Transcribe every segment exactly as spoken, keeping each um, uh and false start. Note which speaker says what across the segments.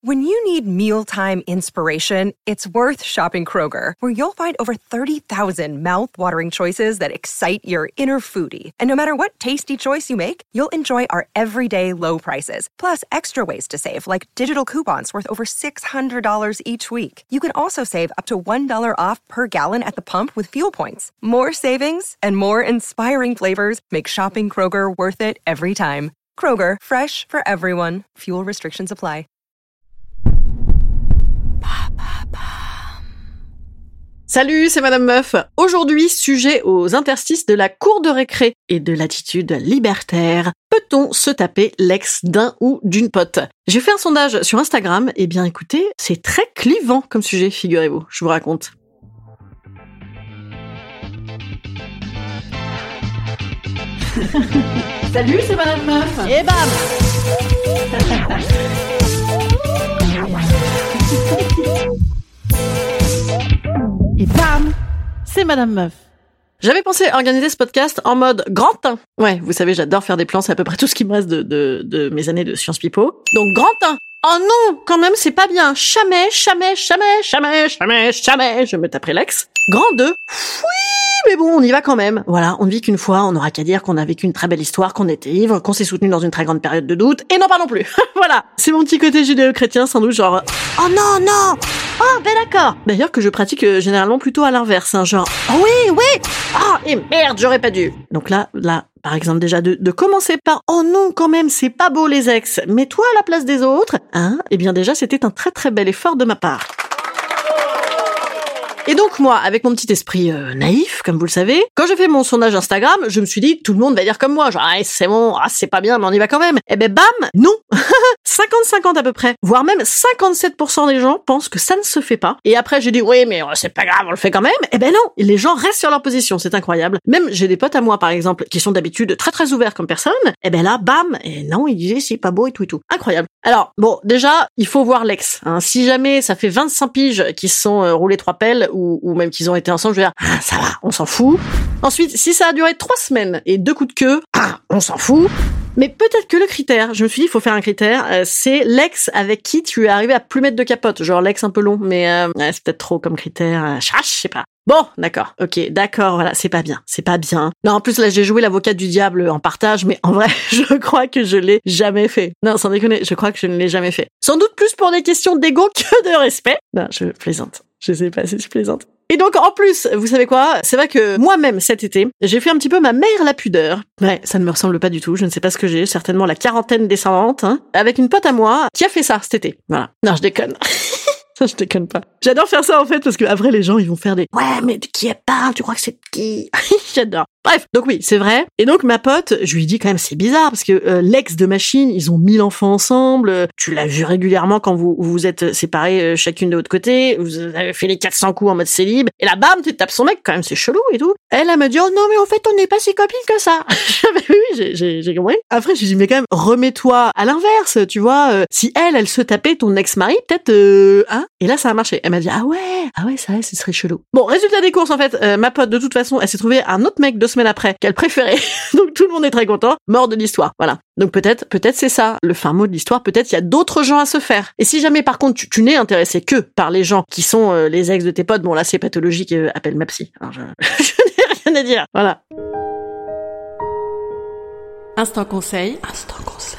Speaker 1: When you need mealtime inspiration, it's worth shopping Kroger, where you'll find over thirty thousand mouth-watering choices that excite your inner foodie. And no matter what tasty choice you make, you'll enjoy our everyday low prices, plus extra ways to save, like digital coupons worth over six hundred dollars each week. You can also save up to one dollar off per gallon at the pump with fuel points. More savings and more inspiring flavors make shopping Kroger worth it every time. Kroger, fresh for everyone. Fuel restrictions apply.
Speaker 2: Salut, c'est Madame Meuf. Aujourd'hui, sujet aux interstices de la cour de récré et de l'attitude libertaire. Peut-on se taper l'ex d'un ou d'une pote ? J'ai fait un sondage sur Instagram, et bien écoutez, c'est très clivant comme sujet, figurez-vous, je vous raconte. Salut, c'est Madame Meuf. Et bam. Et bam, c'est Madame Meuf. J'avais pensé organiser ce podcast en mode grand un. Ouais, vous savez, j'adore faire des plans, c'est à peu près tout ce qui me reste de, de, de mes années de Sciences Pipo. Donc grand un. Oh non, quand même, c'est pas bien. Jamais, jamais, jamais, jamais, jamais, jamais, je me taperai l'ex. Grand deux. Oui, mais bon, on y va quand même. Voilà, on ne vit qu'une fois, on n'aura qu'à dire qu'on a vécu une très belle histoire, qu'on était ivre, qu'on s'est soutenu dans une très grande période de doute, et non pas non plus. Voilà, c'est mon petit côté judéo-chrétien, sans doute, genre... Oh non, non. Oh, ben d'accord. D'ailleurs que je pratique euh, généralement plutôt à l'inverse, hein, genre... Oh oui, oui. Oh, et merde, j'aurais pas dû. Donc là, là... Par exemple, déjà, de, de commencer par « Oh non, quand même, c'est pas beau les ex, mets-toi à la place des autres », hein, eh bien déjà, c'était un très très bel effort de ma part. Et donc moi, avec mon petit esprit euh, naïf, comme vous le savez, quand j'ai fait mon sondage Instagram, je me suis dit, tout le monde va dire comme moi, genre, ah, c'est bon, ah, c'est pas bien, mais on y va quand même. Eh ben bam, non. cinquante cinquante à peu près, voire même cinquante-sept pour cent des gens pensent que ça ne se fait pas. Et après, j'ai dit, oui, mais oh, c'est pas grave, on le fait quand même. Eh ben non, les gens restent sur leur position, c'est incroyable. Même j'ai des potes à moi, par exemple, qui sont d'habitude très très ouverts comme personne. Eh ben là, bam, et non, ils disaient, c'est pas beau et tout et tout. Incroyable. Alors, bon, déjà, il faut voir l'ex. Hein. Si jamais ça fait vingt-cinq piges qu'ils se sont euh, roulés trois pelles, ou, ou même qu'ils ont été ensemble, je veux dire, ah, ça va, on s'en fout. Ensuite, si ça a duré trois semaines et deux coups de queue, ah, on s'en fout. Mais peut-être que le critère, je me suis dit, il faut faire un critère, euh, c'est l'ex avec qui tu es arrivé à plus mettre de capote. Genre l'ex un peu long, mais euh, ouais, c'est peut-être trop comme critère. Euh, je sais pas. Bon, d'accord, ok, d'accord, voilà, c'est pas bien, c'est pas bien. Non, en plus, là, j'ai joué l'avocate du diable en partage, mais en vrai, je crois que je l'ai jamais fait. Non, sans déconner, je crois que je ne l'ai jamais fait. Sans doute plus pour des questions d'ego que de respect. Non, je plaisante. Je sais pas si je plaisante. Et donc, en plus, vous savez quoi? C'est vrai que moi-même, cet été, j'ai fait un petit peu ma mère la pudeur. Ouais, ça ne me ressemble pas du tout. Je ne sais pas ce que j'ai. Certainement la quarantaine descendante, hein. Avec une pote à moi qui a fait ça cet été. Voilà. Non, je déconne. Ça, je déconne pas. J'adore faire ça, en fait, parce que après, les gens, ils vont faire des « Ouais, mais de qui elle parle? Tu crois que c'est de qui ?» J'adore. Bref, donc oui, c'est vrai. Et donc, ma pote, je lui dis quand même, c'est bizarre, parce que euh, l'ex de Machine, ils ont mille enfants ensemble. Euh, tu l'as vu régulièrement quand vous vous êtes séparés euh, chacune de votre côté. Vous avez fait les quatre cents coups en mode célib. Et là, bam, tu tapes son mec, quand même, c'est chelou et tout. Elle, elle me dit « Oh non, mais en fait, on n'est pas si copines que ça. » Oui, oui, j'ai, j'ai, j'ai compris. Après, je lui dis « Mais quand même, remets-toi à l'inverse, tu vois. Euh, si elle, elle se tapait ton ex-mari, peut-être... Euh, hein ?» Et là, ça a marché. Elle m'a dit « Ah ouais, ah ouais, ça, ce serait chelou. » Bon, résultat des courses, en fait, euh, ma pote, de toute façon, elle s'est trouvée un autre mec deux semaines après qu'elle préférait. Donc tout le monde est très content. Mort de l'histoire. Voilà. Donc peut-être, peut-être c'est ça, le fin mot de l'histoire. Peut-être il y a d'autres gens à se faire. Et si jamais, par contre, tu, tu n'es intéressé que par les gens qui sont euh, les ex de tes potes, bon là, c'est pathologique, euh, appelle ma psy. Alors, je, je n'ai rien à dire. Voilà.
Speaker 3: Instant conseil.
Speaker 2: Instant conseil.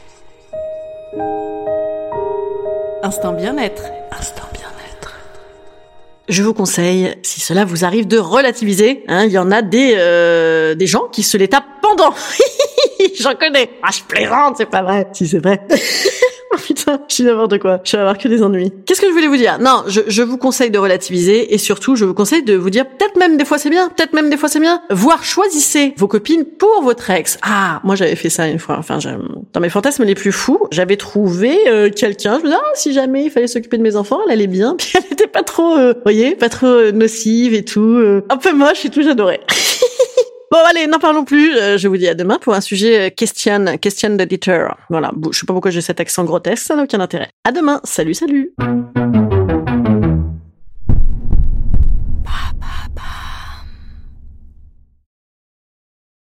Speaker 3: Instant bien-être.
Speaker 2: Instant bien-être. Je vous conseille, si cela vous arrive, de relativiser. Hein, il y en a des euh, des gens qui se les tapent pendant. J'en connais. Ah, je plaisante, c'est pas vrai. Si, c'est vrai. Oh putain, je suis n'importe quoi. Je vais avoir que des ennuis. Qu'est-ce que je voulais vous dire? Non, je, je vous conseille de relativiser et surtout, je vous conseille de vous dire peut-être même des fois c'est bien, peut-être même des fois c'est bien. Voire choisissez vos copines pour votre ex. Ah, moi j'avais fait ça une fois. Enfin, dans mes fantasmes les plus fous, j'avais trouvé euh, quelqu'un. Je me disais, ah, si jamais il fallait s'occuper de mes enfants, elle allait bien. Puis elle était pas trop, euh, vous voyez, pas trop euh, nocive et tout. Euh, un peu moche et tout, j'adorais. Bon, allez, n'en parlons plus. Euh, je vous dis à demain pour un sujet question, question d'editor. Voilà. Je sais pas pourquoi j'ai cet accent grotesque, ça n'a aucun intérêt. À demain. Salut, salut.